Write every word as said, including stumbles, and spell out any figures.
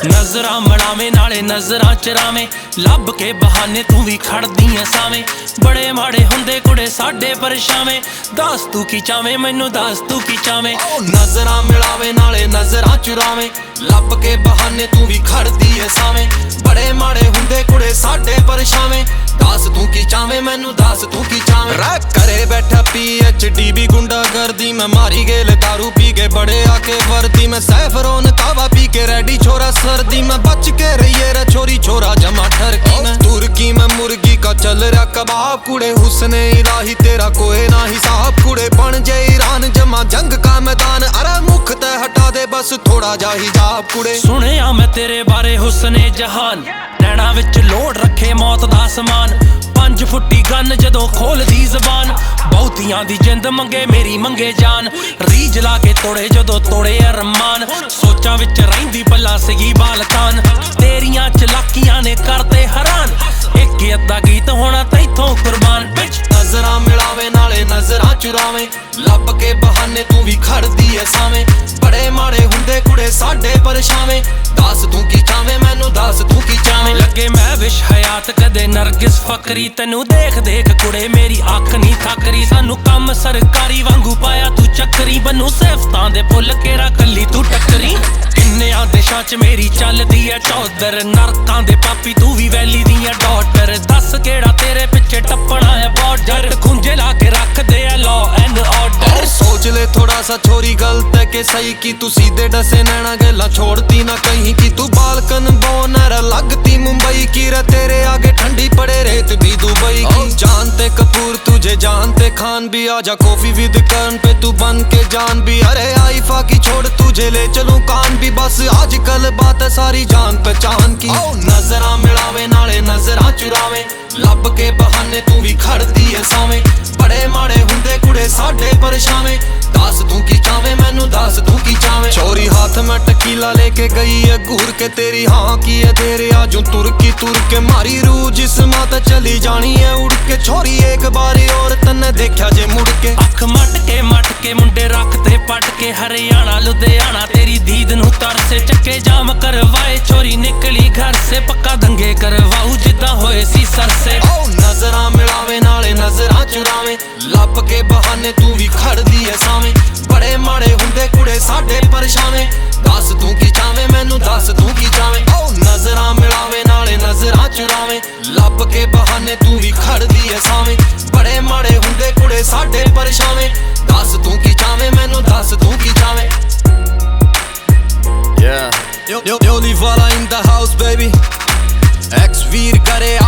नजरां मिलावे नाले नजरां चरावे लभ के बहाने तू भी खड़दी ऐ सावें बड़े माड़े हुंदे कुड़े साडे परछावें दस तू की चावें मैनू दस तू की चावें नजरां मिलावे नाले नजरां चुरावे लभ के बहाने तू भी खड़दी ऐ सावें बड़े माड़े हुंदे कुड़े साडे परछावें दस तू की चावें मैनू दस तू की चावें रैप करे बैठा पी एच डी भी गुंडा गर्दी मैं मारी गेल दारू पी के बड़े आके वर्दी मैं सैफरोन कावा पी के रेडी छोरा सर्दी में बच के रहिए रे छोरी छोरा जमा ठरकी में तुर्की में मुर्गी का चल रहा कबाब कुड़े हुस्ने इलाही तेरा कोई ना हिसाब कुड़े बन जे ईरान जमा जंग का मैदान अरे मुख ते हटा दे बस थोड़ा जा हिजाब कुड़े सुनिया मैं तेरे बारे हुस्ने जहान नैना विच लोड रखे मौत दा समान पंज फुट्टी गन जदों खोल दी जबान बहुतियां दी जिंद मंगे मेरी मंगे जान रीज ला के तोड़े जदों तोड़े अरमान सोचां विच रहिंदी भला सगी बालतान तेरियां चलाकियां ने करते हैरान एक अद्धा गीत होना तैथों कुर्बान बिच नजरां मिलावे नाले नजरां चुरावे लभ के बहाने तू भी खड़दी ऐ सावें बड़े माड़े हुंदे कुड़े साडे परछावें दस तू की चावें मैनू दस तू की चावें लगे मैं विश हयात कदे नरगिस फकरी तेनू देख देख कुड़े मेरी अख नहीं थकरी सानू कम सरकारी वांगू पाया तू चक्करी बनू सिफतां दे फुल केड़ा कल्ली तू टक्करी किन्नेयां देशां च मेरी चलदी ऐ चौधर नरकां दे पापी तू भी वैली दियां डॉटर दस केड़ा तेरे पिछे टप्पना है बॉर्डर खुंजे ला के रख दे लॉ एंड ऑर्डर सोच ले थोड़ा सा छोरी गलत है कि सही की तू सीधे डसे नैना गला छोड़ती ना कहीं की तू बालकन बोनर लगती मुंबई की रे तेरे आगे ठंडी पड़े रेत भी दुबई की जानते कपूर तुझे जानते खान भी आजा कॉफी विद कर्ण पे तू बन के जान भी अरे आईफा की छोड़ तुझे ले चलूं कान भी बस आजकल बात है सारी जान पहचान की नजरां मिलावे नाले नजरां चुरावे लभ के बहाने तू भी खड़दी ऐ सावें बड़े माड़े हुंदे कुड़े साडे परछावें दस तू की चावें मैनू दस तू की चावें छोरी हाथ में टकीला लेके गई है घूर के तेरी हाँ की है तेरे आजू तुर्की तुर के मारी रूह जिस मात चली जानी है उड़ के छोरी एक बारी और तन्ने देखा जे मुड़ के अख मट के मट के मुंडे रखते पट के हरियाणा लुधियाना तेरी दीद नू तरसे चक्के जाम करवाए छोरी निकली घर से पक्का दंगे करवाऊ जिद्दां होए सी सर से नजरां मिलावे नाले नजरां चुरावे लभ के बहाने तू भी खड़दी ऐ सावें बड़े माड़े हुंदे कुड़े साडे परछावें दस तू की चावें मैनू दस तू की चावें नजरां मिलावे नाले नजरां चुरावे लभ के बहाने तू भी खड़दी ऐ सावें बड़े माड़े हुंदे कुड़े साडे परछावें दस तू की चावें मैनू दस तू की चावें Yeah, yo, yo, yo, Livala in the house baby Ex-Vir करे